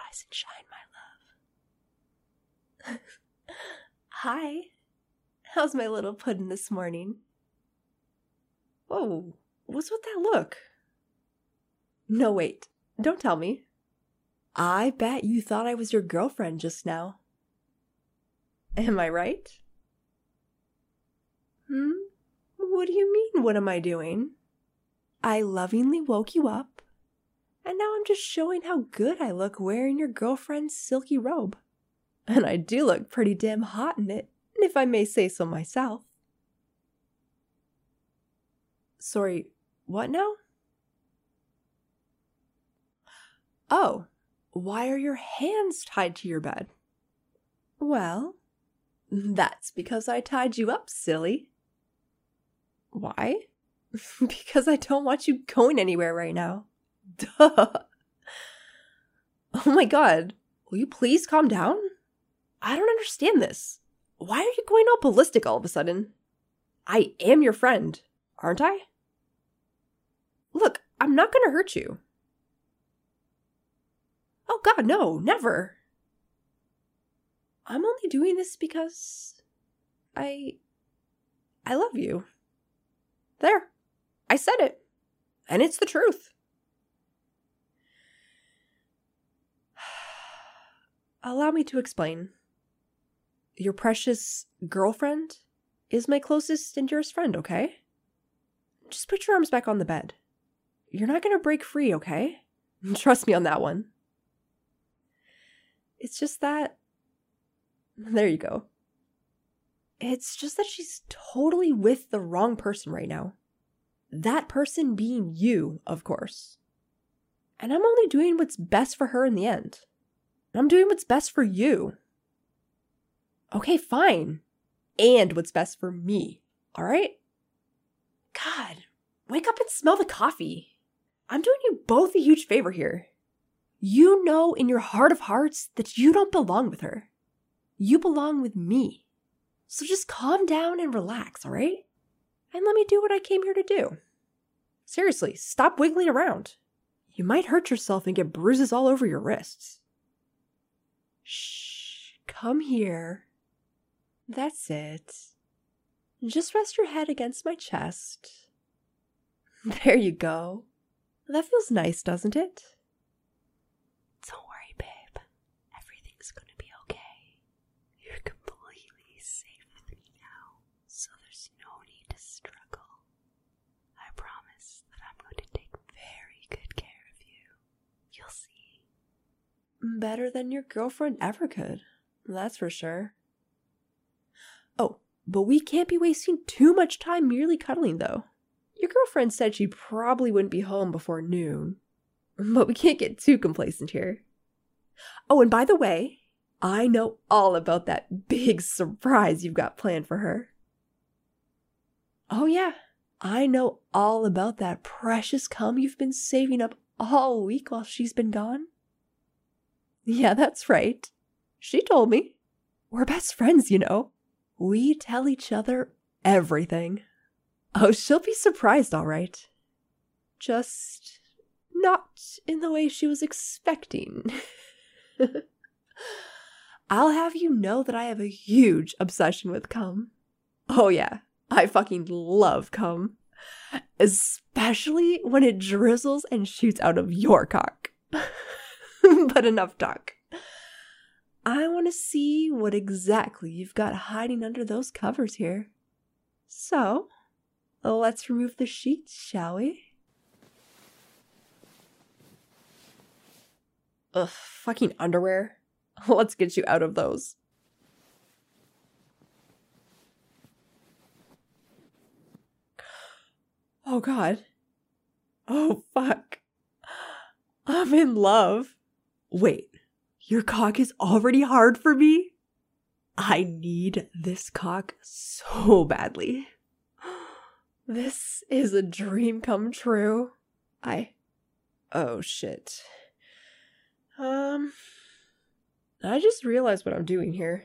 Rise and shine, my love. Hi. How's my little puddin' this morning? Whoa, what's with that look? No, wait. Don't tell me. I bet you thought I was your girlfriend just now. Am I right? What do you mean, what am I doing? I lovingly woke you up, and now I'm just showing how good I look wearing your girlfriend's silky robe. And I do look pretty damn hot in it, if I may say so myself. Sorry, what now? Oh, why are your hands tied to your bed? Well, that's because I tied you up, silly. Why? Because I don't want you going anywhere right now. Duh. Oh my god, will you please calm down? I don't understand this. Why are you going all ballistic all of a sudden? I am your friend, aren't I? Look, I'm not gonna hurt you. Oh god, no, never. I'm only doing this because I love you. There, I said it, and it's the truth. Allow me to explain. Your precious girlfriend is my closest and dearest friend, okay? Just put your arms back on the bed. You're not gonna break free, okay? Trust me on that one. It's just that... There you go. It's just that she's totally with the wrong person right now. That person being you, of course. And I'm only doing what's best for her in the end. I'm doing what's best for you. Okay, fine. And what's best for me, alright? God, wake up and smell the coffee. I'm doing you both a huge favor here. You know in your heart of hearts that you don't belong with her. You belong with me. So just calm down and relax, alright? And let me do what I came here to do. Seriously, stop wiggling around. You might hurt yourself and get bruises all over your wrists. Shh, come here. That's it. Just rest your head against my chest. There you go. That feels nice, doesn't it? Don't worry, babe. Everything's gonna be okay. You're completely safe with me now, so there's no need to struggle. I promise that I'm going to take very good care of you. You'll see. Better than your girlfriend ever could, that's for sure. Oh, but we can't be wasting too much time merely cuddling, though. Your girlfriend said she probably wouldn't be home before noon. But we can't get too complacent here. Oh, and by the way, I know all about that big surprise you've got planned for her. Oh yeah, I know all about that precious cum you've been saving up all week while she's been gone. Yeah, that's right. She told me. We're best friends, you know. We tell each other everything. Oh, she'll be surprised, all right. Just not in the way she was expecting. I'll have you know that I have a huge obsession with cum. Oh yeah, I fucking love cum. Especially when it drizzles and shoots out of your cock. But enough talk. I want to see what exactly you've got hiding under those covers here. So, let's remove the sheets, shall we? Ugh, fucking underwear. Let's get you out of those. Oh god. Oh fuck. I'm in love. Wait, your cock is already hard for me? I need this cock so badly. This is a dream come true. Oh shit. I just realized what I'm doing here.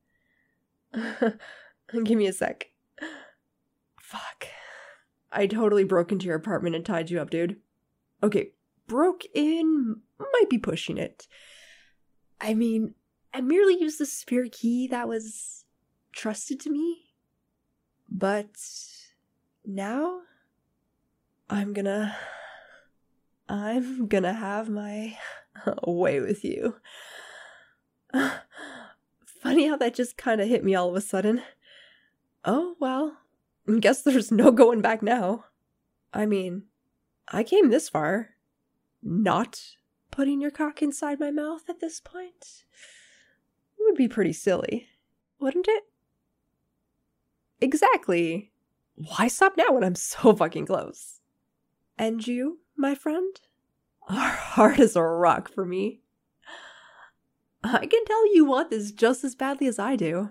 Give me a sec. Fuck. I totally broke into your apartment and tied you up, dude. Okay, broke in might be pushing it. I mean, I merely used the spare key that was trusted to me. But now I'm gonna have my way with you. Funny how that just kind of hit me all of a sudden. Oh, well, guess there's no going back now. I mean, I came this far. Not putting your cock inside my mouth at this point would be pretty silly, wouldn't it? Exactly. Why stop now when I'm so fucking close? And you, my friend, are hard as a rock for me. I can tell you want this just as badly as I do.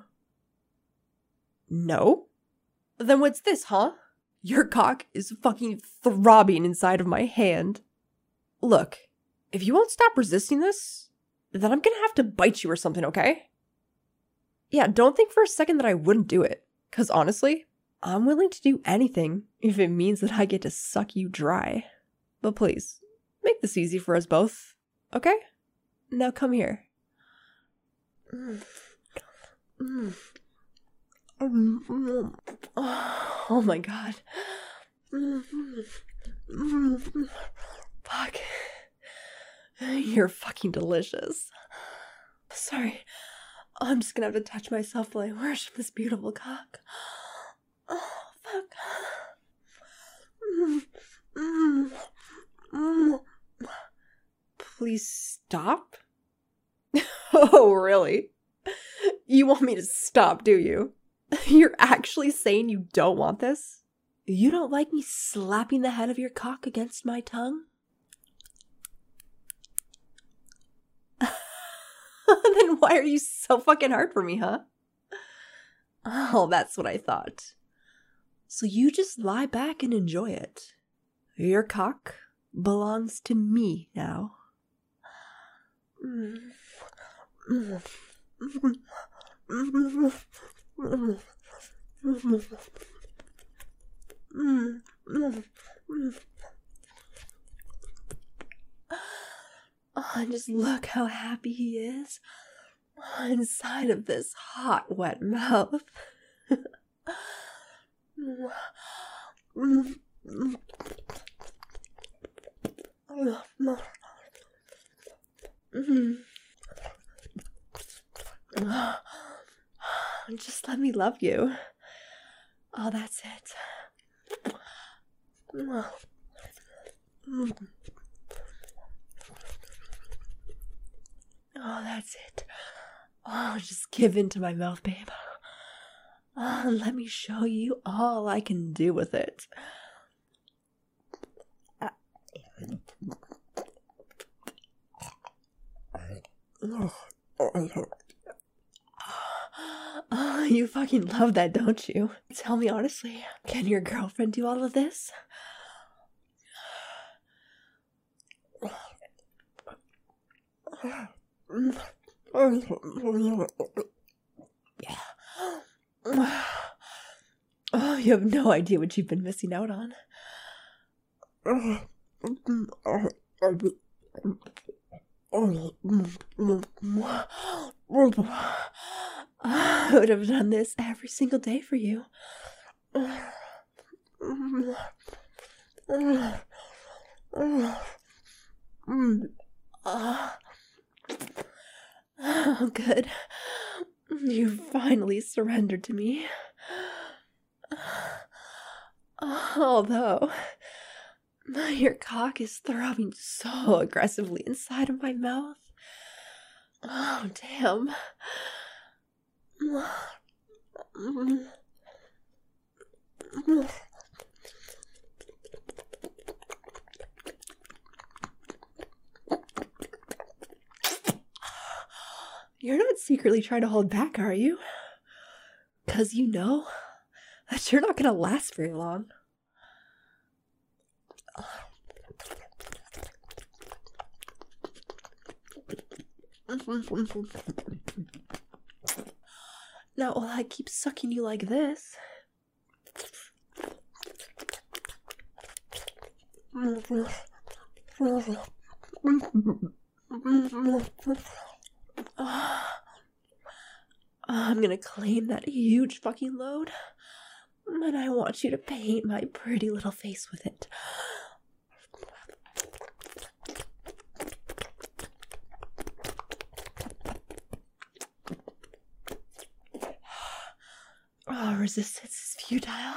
No? Then what's this, huh? Your cock is fucking throbbing inside of my hand. Look, if you won't stop resisting this, then I'm gonna have to bite you or something, okay? Yeah, don't think for a second that I wouldn't do it. 'Cause honestly, I'm willing to do anything if it means that I get to suck you dry. But please, make this easy for us both, okay? Now come here. Oh my god. Fuck. You're fucking delicious. Sorry. I'm just gonna have to touch myself while I worship this beautiful cock. Oh, fuck. Please stop? Oh, really? You want me to stop, do you? You're actually saying you don't want this? You don't like me slapping the head of your cock against my tongue? Then why are you so fucking hard for me, huh? Oh, that's what I thought. So you just lie back and enjoy it. Your cock belongs to me now. Oh, just look how happy he is inside of this hot, wet mouth. Just let me love you. Oh, that's it. Oh, that's it. Oh, just give in to my mouth, babe. Oh, let me show you all I can do with it. Oh, you fucking love that, don't you? Tell me honestly, can your girlfriend do all of this? Oh, you have no idea what you've been missing out on. I would have done this every single day for you. Oh, good. You finally surrendered to me. Although, your cock is throbbing so aggressively inside of my mouth. Oh, damn. You're not secretly trying to hold back, are you? 'Cause you know that you're not gonna last very long. Not while I keep sucking you like this. I'm gonna claim that huge fucking load, and I want you to paint my pretty little face with it. Oh, resistance is futile.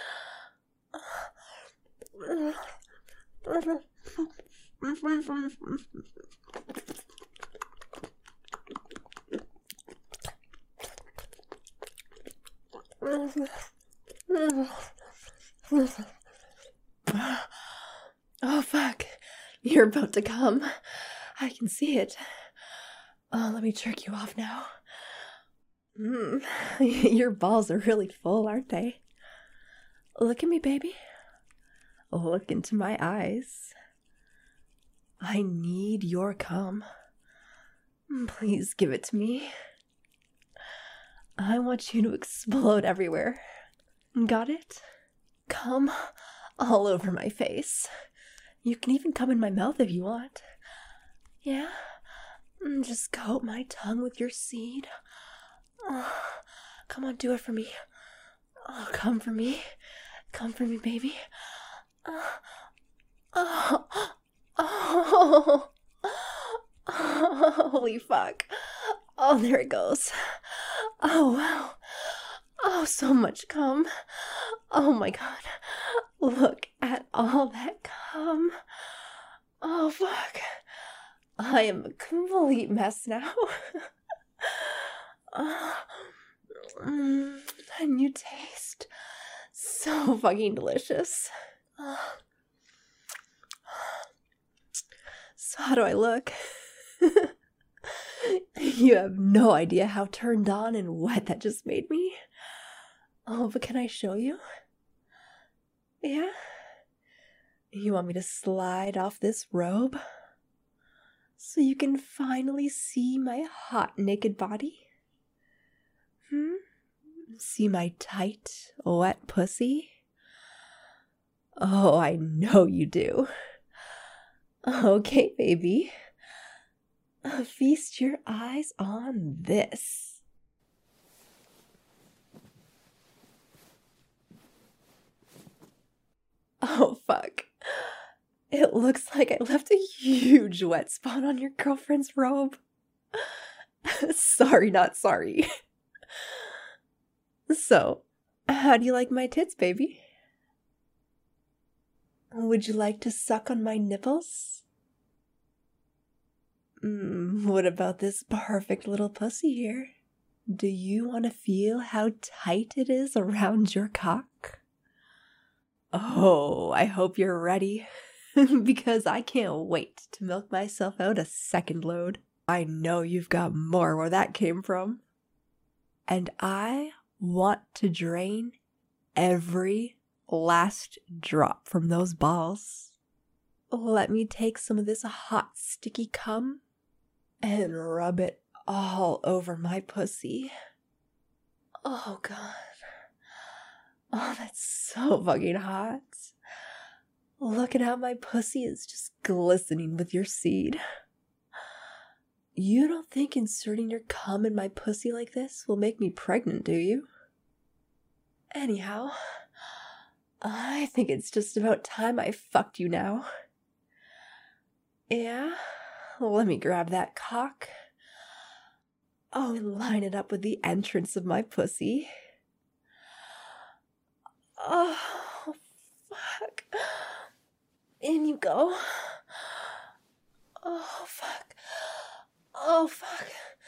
Oh, fuck. You're about to come. I can see it. Oh, let me jerk you off now. Your balls are really full, aren't they? Look at me, baby. Look into my eyes. I need your cum. Please give it to me. I want you to explode everywhere. Got it? Come all over my face. You can even come in my mouth if you want. Yeah? Just coat my tongue with your seed. Oh, come on, do it for me. Oh, come for me. Come for me, baby. Oh, holy fuck. Oh, there it goes. Oh, wow. Oh, so much cum. Oh my god. Look at all that cum. Oh, fuck. I am a complete mess now. And you taste so fucking delicious. So how do I look? You have no idea how turned on and wet that just made me. Oh, but can I show you? Yeah? You want me to slide off this robe? So you can finally see my hot naked body? See my tight, wet pussy? Oh, I know you do. Okay, baby. Feast your eyes on this. Oh, fuck. It looks like I left a huge wet spot on your girlfriend's robe. Sorry, not sorry. So, how do you like my tits, baby? Would you like to suck on my nipples? What about this perfect little pussy here? Do you want to feel how tight it is around your cock? Oh, I hope you're ready, because I can't wait to milk myself out a second load. I know you've got more where that came from. And I want to drain every last drop from those balls. Let me take some of this hot, sticky cum and rub it all over my pussy. Oh, God. Oh, that's so fucking hot. Look at how my pussy is just glistening with your seed. You don't think inserting your cum in my pussy like this will make me pregnant, do you? Anyhow, I think it's just about time I fucked you now. Yeah? Let me grab that cock. Oh, and line it up with the entrance of my pussy. Oh, fuck. In you go. Oh, fuck. Oh, fuck.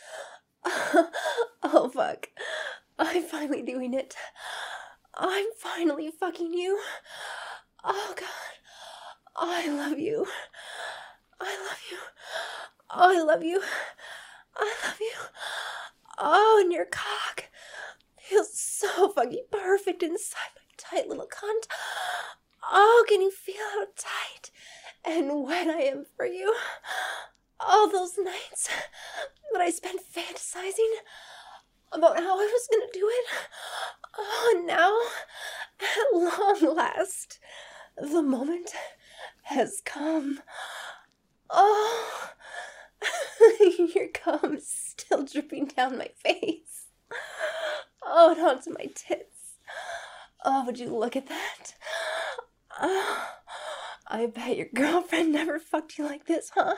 Oh, fuck. I'm finally doing it. I'm finally fucking you. Oh, God. I love you. I love you. Oh, I love you. I love you. Oh, and your cock feels so fucking perfect inside my tight little cunt. Oh, can you feel how tight and wet I am for you? All those nights that I spent fantasizing about how I was gonna do it. Oh, and now, at long last, the moment has come. Oh. Your cum is still dripping down my face. Oh, and onto my tits. Oh, would you look at that? Oh, I bet your girlfriend never fucked you like this, huh?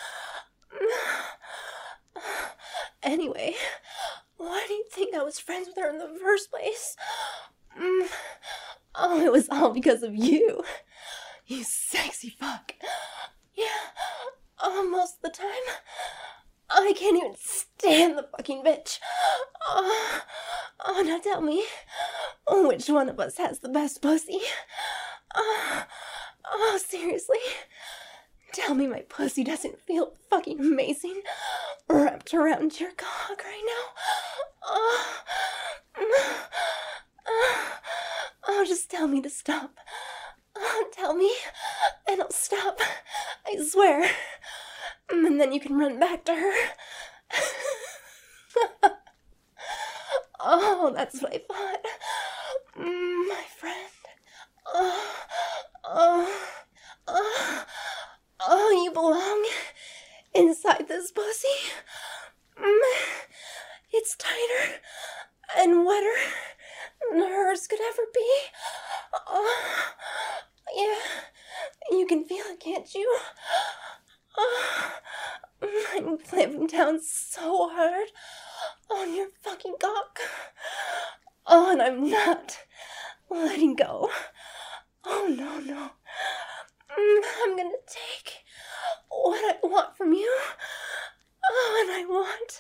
Anyway, why do you think I was friends with her in the first place? Oh, it was all because of you. You sexy fuck. Yeah, most of the time. I can't even stand the fucking bitch. Oh, now tell me, which one of us has the best pussy? Oh, seriously? Tell me my pussy doesn't feel fucking amazing wrapped around your cock right now. Oh, just tell me to stop. Tell me, and I'll stop. I swear. And then you can run back to her. Oh, that's what I thought. My friend. Oh, you belong inside this pussy. It's tighter and wetter than hers could ever be. Yeah, you can feel it, can't you? I'm clamping down so hard on your fucking cock. Oh, and I'm not letting go. Oh, no. I'm gonna take what I want from you. Oh, and I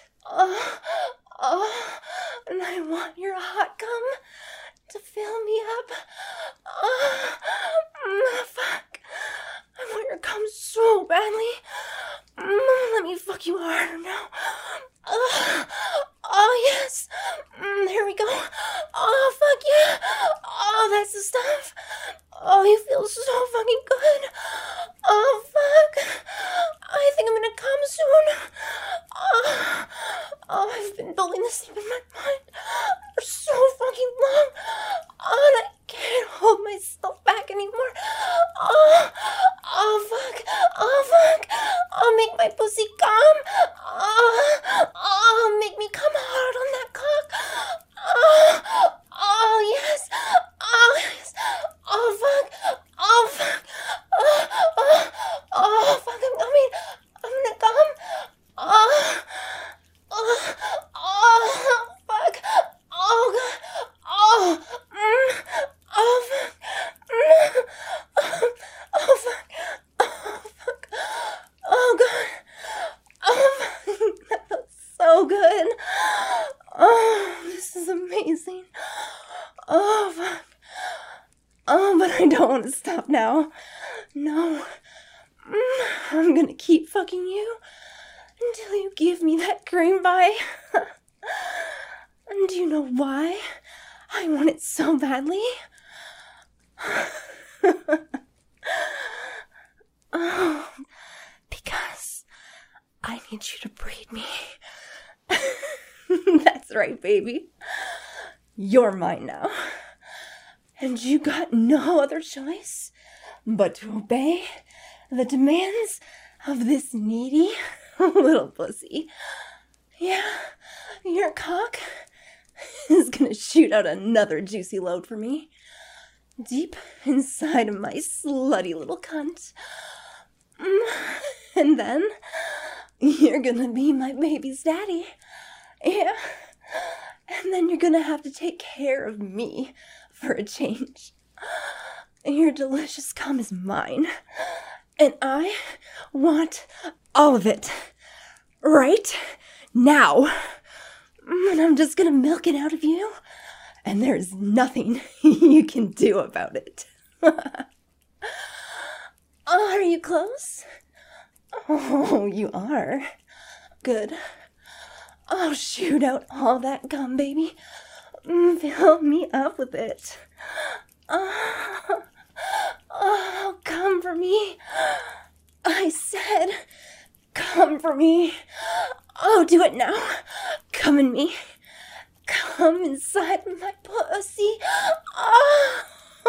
want your hot cum to fill me up. Fuck. I want your cum so badly. Let me fuck you harder now. Oh, yes. There we go. Oh, fuck yeah. Oh, that's the stuff. Oh, you feel so fucking good. Oh, fuck. I think I'm gonna come soon. Oh, I've been building this deep in my mind for so fucking long. Oh, and I can't hold myself back anymore. Oh, fuck. Oh, make my pussy come. Oh, make me come hard on that cock. Oh, yes. Oh, yes. Oh, fuck. Oh, fuck. Oh, fuck, I'm coming. I'm gonna come. Fuck. Oh, God. Oh, fuck. Oh, fuck. Oh, fuck. Oh, God. Oh, fuck. That felt so good. Oh, this is amazing. Oh, fuck. Oh, but I don't want to stop now. No. I'm gonna keep fucking you until you give me that green bye. And do you know why I want it so badly? Oh, because I need you to breed me. That's right, baby. You're mine now. And you got no other choice but to obey the demands of this needy little pussy. Yeah, your cock is gonna shoot out another juicy load for me. Deep inside of my slutty little cunt. And then you're gonna be my baby's daddy. Yeah. And then you're gonna have to take care of me for a change. Your delicious cum is mine. And I want all of it. Right now. And I'm just gonna milk it out of you. And there's nothing you can do about it. Are you close? Oh, you are. Good. Oh, shoot out all that gum, baby. Fill me up with it. Oh, come for me. I said, come for me. Oh, do it now. Come in me. Come inside my pussy. Oh,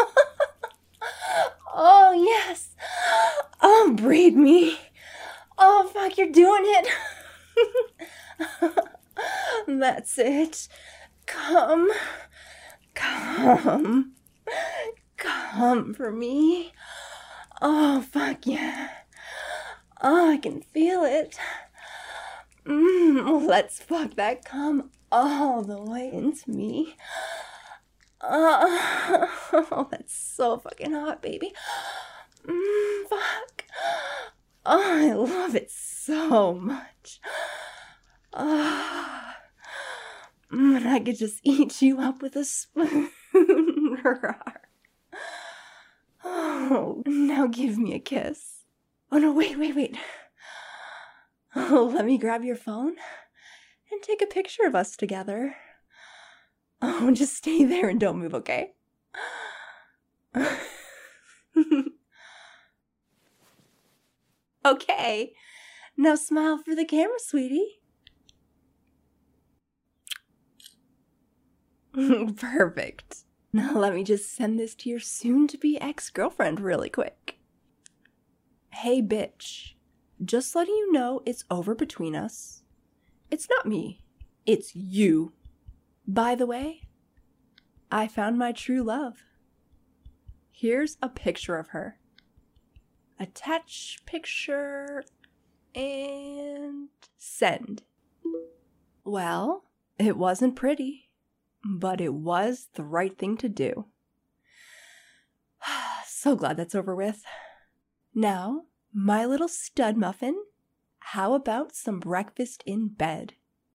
oh yes. Oh, breed me. Oh, fuck, you're doing it. That's it. Come. Come. Come for me. Oh, fuck yeah. Oh, I can feel it. Let's fuck that cum all the way into me. Oh, that's so fucking hot, baby. Fuck. Oh, I love it so much. And I could just eat you up with a spoon. Oh, now give me a kiss. Oh no, wait. Oh, let me grab your phone and take a picture of us together. Oh, just stay there and don't move, okay? Okay, now smile for the camera, sweetie. Perfect. Now let me just send this to your soon-to-be ex-girlfriend really quick. Hey, bitch. Just letting you know it's over between us. It's not me. It's you. By the way, I found my true love. Here's a picture of her. Attach picture and send. Well, it wasn't pretty, but it was the right thing to do. So glad that's over with. Now, my little stud muffin, how about some breakfast in bed?